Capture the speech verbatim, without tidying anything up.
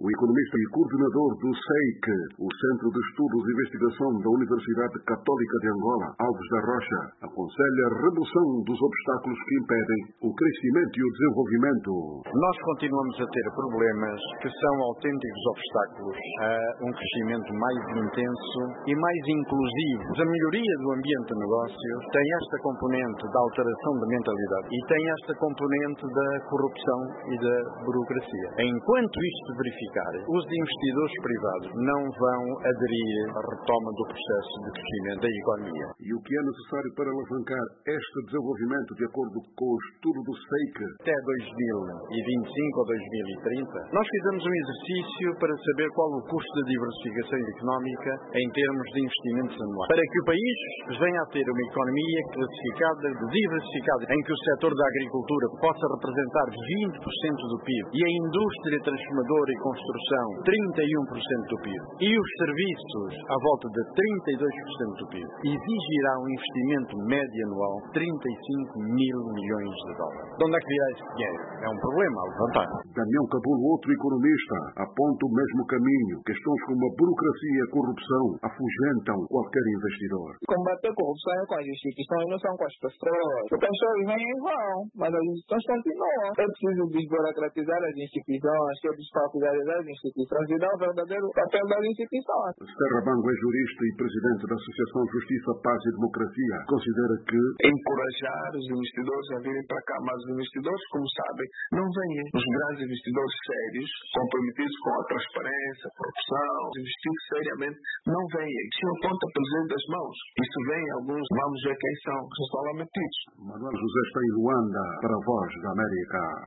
O economista e coordenador do C E I C, o Centro de Estudos e Investigação da Universidade Católica de Angola, Alves da Rocha, aconselha a redução dos obstáculos que impedem o crescimento e o desenvolvimento. Nós continuamos a ter problemas que são autênticos obstáculos a um crescimento mais intenso e mais inclusivo. A melhoria do ambiente de negócios tem esta componente da alteração da mentalidade e tem esta componente da corrupção e da burocracia. Enquanto isto se verificar, os investidores privados não vão aderir à retoma do processo de crescimento da economia. E o que é necessário para alavancar este desenvolvimento de acordo com o estudo do C E I C? Até dois mil e vinte e cinco ou dois mil e trinta, nós fizemos um exercício para saber qual o custo da diversificação económica em termos de investimentos anuais. Para que o país venha a ter uma economia classificada, diversificada, em que o setor da agricultura possa representar vinte por cento do P I B e a indústria transformadora e construção trinta e um por cento do P I B e os serviços à volta de trinta e dois por cento do P I B, exigirá um investimento médio anual de trinta e cinco mil milhões de dólares. De onde é que virá esse dinheiro? É um problema a levantar. Daniel Cabulo, outro economista, aponta o mesmo caminho. Questões como a burocracia e a corrupção afugentam qualquer investidor. Combater a corrupção é com as instituições, não são com as pessoas. As pessoas vêm e vão, mas as instituições continuam. É preciso desburocratizar as instituições, que é desfacilizar as instituições e dar o verdadeiro papel das instituições. Serra Bango é jurista e presidente da Associação Justiça, Paz e Democracia. Considera que encorajar os investidores a virem para cá, mas os investidores, como sabem, não vêm. Os grandes investidores sérios, comprometidos com a transparência, a corrupção, investir seriamente, não vêm. Se aponta pelo dedo das mãos. Isso vem alguns, vamos ver quem são, que são lá metidos. Manuel José está em Luanda para a Voz da América.